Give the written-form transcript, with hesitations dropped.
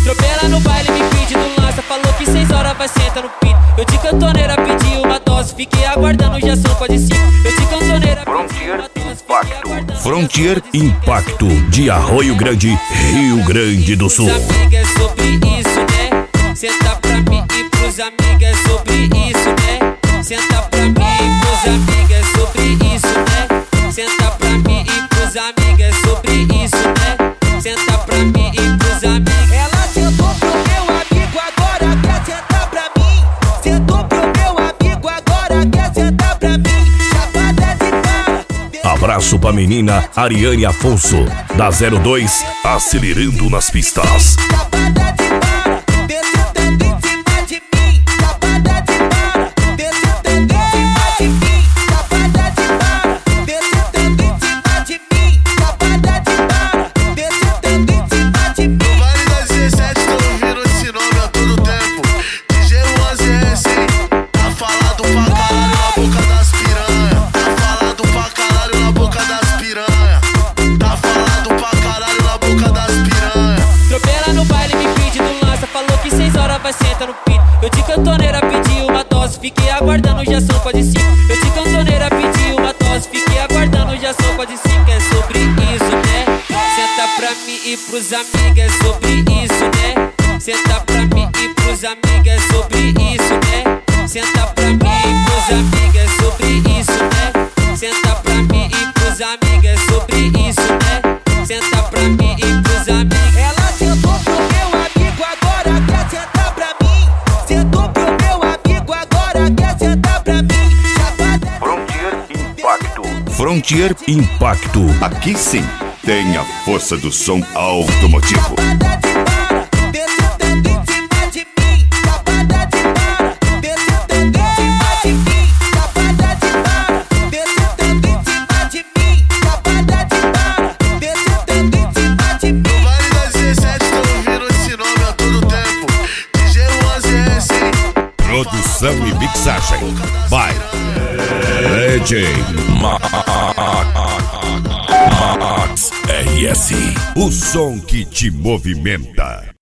Tropela no baile, me pedindo lança. Falou que 6 horas vai sentar no pinto. Eu de cantoneira pedi uma dose, fiquei aguardando, já são quase 5. Eu de cantoneira pedi uma dose, fiquei aguardando. Frontier Impacto de Arroio Grande, Rio Grande do Sul. Pros amigos é sobre isso, né? Senta pra mim e pros amigos é sobre isso, né? Senta pra mim e pros amigos é sobre isso, né? Senta pra mim e pros amigos é sobre isso, né? Senta pra mim e pros amigos. Ela sentou pro meu amigo, agora quer sentar pra mim. Sentou pro meu amigo, agora quer sentar pra mim. Chapada de para. Abraço pra menina Ariane Afonso, da 02, acelerando nas pistas. Chapada de para, descendo em cima de mim. Chapada de para, descendo em cima de mim. Chapada de para, descendo em cima de mim. Chapada de para, descendo em cima de mim. No Vale das 17 tô ouvindo esse nome a todo tempo. DJ UAZS, hein? Tá falado pra caralho na boca das piranha. Tá falado pra caralho na boca das piranha. Tá falado pra caralho na boca das piranha. Tropela no baile, me pedindo lança. Falou que 6 horas vai sentar no pinto. Eu de cantoneira pedi uma dose, fiquei aguardando, já são quase 5. Eu de cantoneira pedi uma dose, fiquei aguardando, já são quase 5. É sobre isso, né? Senta pra mim e pros amigos é sobre isso, né? Senta pra mim e pros amigos é sobre isso, né? Senta pra mim e pros amigos é sobre isso, né? Senta pra mim e pros amigos é sobre isso, né? Senta pra mim e pros amigos. Ela sentou pro meu amigo, agora quer sentar pra mim. Sentou pro meu amigo, agora quer sentar pra mim. Chapada Frontier Impacto. Frontier Impacto. Aqui sim tem a força do som automotivo. chapada de para, descendo em cima de mim. Chapada de para, descendo em cima de mim. Chapada de para, descendo em cima de mim. Chapada de para, descendo em cima de mim. No Vale das 17 tô ouvindo esse nome a todo tempo. DJ UAZS, hein? Produção e mixagem by DJ Max RS. O som que te movimenta.